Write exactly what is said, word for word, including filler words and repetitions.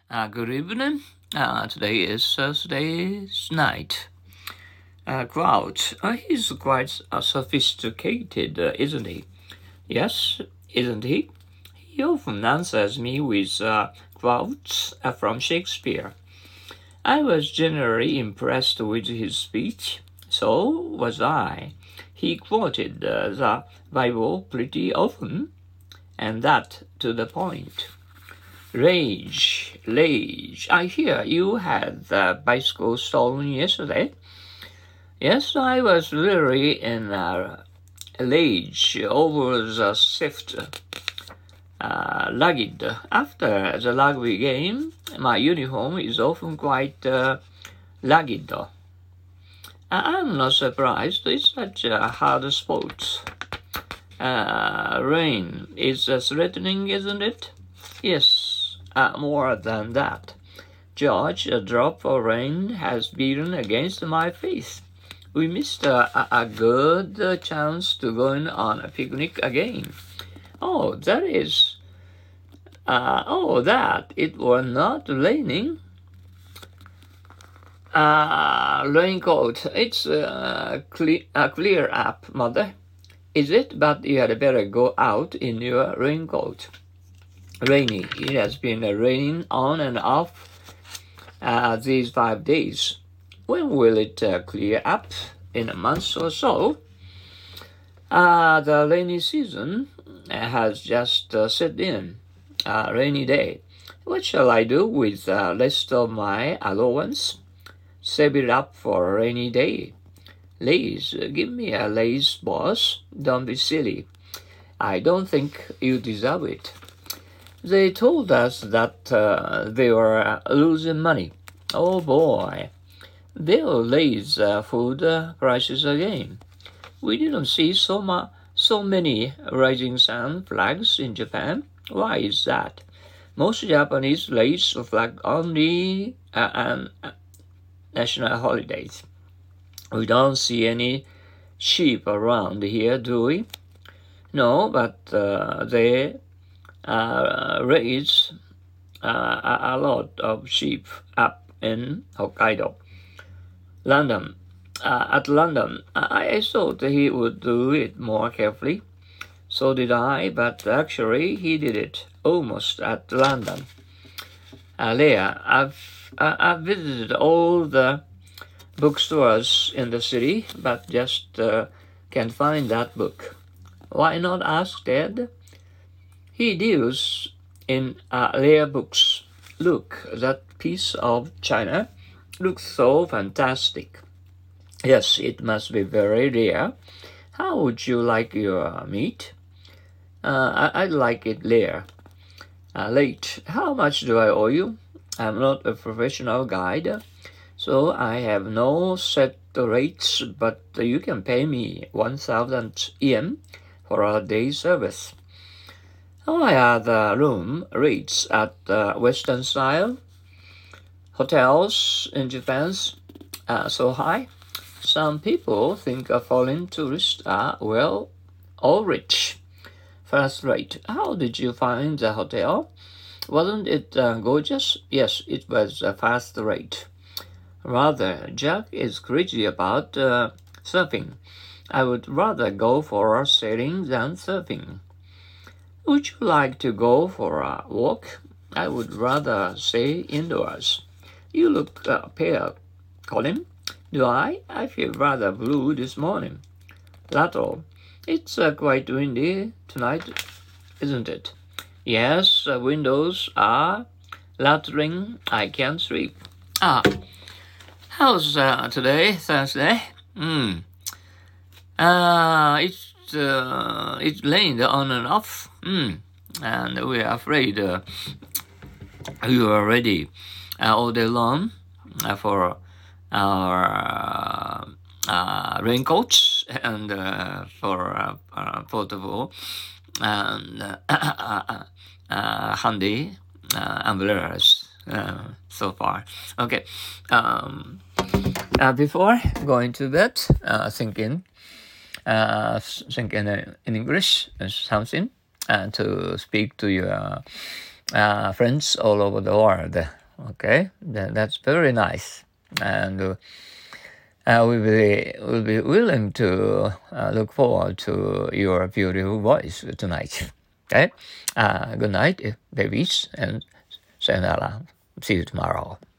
Uh, good evening. Uh, today is Thursday's night. Uh, crowd. Uh, he's quite uh, sophisticated, uh, isn't he? Yes, isn't he? He often answers me with uh, quotes uh, from Shakespeare. I was generally impressed with his speech. So was I. He quoted uh, the Bible pretty often, and that to the point. Rage, rage. I hear you had the bicycle stolen yesterday. Yes, I was really in a rage over the theft. Uh, lugged. After the rugby game, my uniform is often quite uh, lugged. I'm not surprised. It's such a hard sport. Uh, rain is uh, threatening, isn't it? Yes, uh, more than that. George, a drop of rain has beaten against my face. We missed a, a good chance to go on a picnic again. Oh, that is. Uh, oh, that it were not raining. Uh, raincoat. It's uh, cle- uh, clear up, Mother. Is it? But you had better go out in your raincoat. Rainy. It has been raining on and off uh, these five days. When will it uh, clear up? In a month or so? Uh, the rainy season has just uh, set in. Uh, rainy day. What shall I do with the rest of my allowance? Save it up for a rainy day. Please, give me a raise, boss. Don't be silly. I don't think you deserve it. They told us that uh, they were losing money. Oh boy. They'll raise uh, food uh, prices again. We didn't see so, ma- so many rising sun flags in Japan. Why is that? Most Japanese raise a flag only uh, on uh, national holidays. We don't see any sheep around here, do we? No, but uh, they uh, raise uh, a lot of sheep up in Hokkaido. London. Uh, at London, I, I thought he would do it more carefully. So did I, but actually he did it almost at London. Uh, Leah, I've, uh, I've visited all the bookstores in the city, but just uh, can't find that book. Why not ask Dad? He deals in uh, rare books. Look, that piece of china looks so fantastic. Yes, it must be very rare. How would you like your meat? Uh, I- I'd like it rare. Uh, late. How much do I owe you? I'm not a professional guide, so I have no set rates, but you can pay me one thousand yen for a day's service. Why are the room rates at uh, Western style hotels in Japan uh, so high? Some people think a foreign tourists are, well, all rich. First rate. How did you find the hotel? Wasn't it uh, gorgeous? Yes, it was a fast rate. Rather, Jack is crazy about uh, surfing. I would rather go for sailing than surfing. Would you like to go for a walk? I would rather stay indoors. You look uh, pale, Colin. Do I? I feel rather blue this morning. That's all. It's uh, quite windy tonight, isn't it? Yes, the windows are rattling. I can't sleep. Ah, how's uh, today, Thursday? Hmm. Uh, it's uh, it rained on and off. Hmm. And we are afraid uh, you are ready uh, all day long uh, for our uh, raincoats and uh, for uh, uh, portable and uh, uh, handy uh, umbrellas uh, so far. Okay. Um, uh, before going to bed, uh, thinking, uh, thinking in English something uh, to speak to your uh, friends all over the world. Okay, that, that's very nice, and uh, uh, we'll be will be willing to uh, look forward to your beautiful voice tonight. Okay, uh, good night, babies, and sayonara. See you tomorrow.